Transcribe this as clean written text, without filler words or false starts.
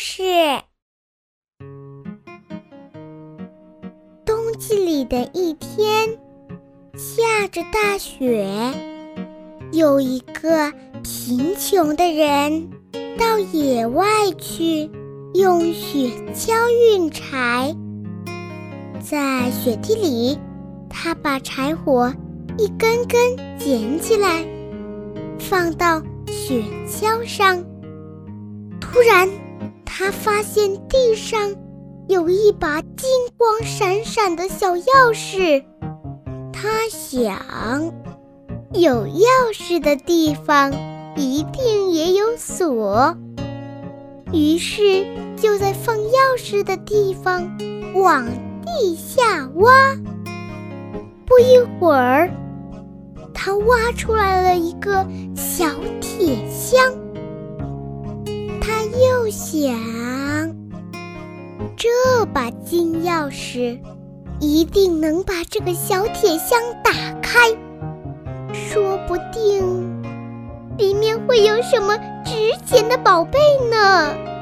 事。冬季里的一天，下着大雪，有一个贫穷的人到野外去用雪橇运柴。在雪地里，他把柴火一根根捡起来，放到雪橇上。突然，他发现地上有一把金光闪闪的小钥匙。他想，有钥匙的地方一定也有锁，于是就在放钥匙的地方往地下挖。不一会儿，他挖出来了一个小铁箱。他又想，这把金钥匙一定能把这个小铁箱打开，说不定里面会有什么值钱的宝贝呢。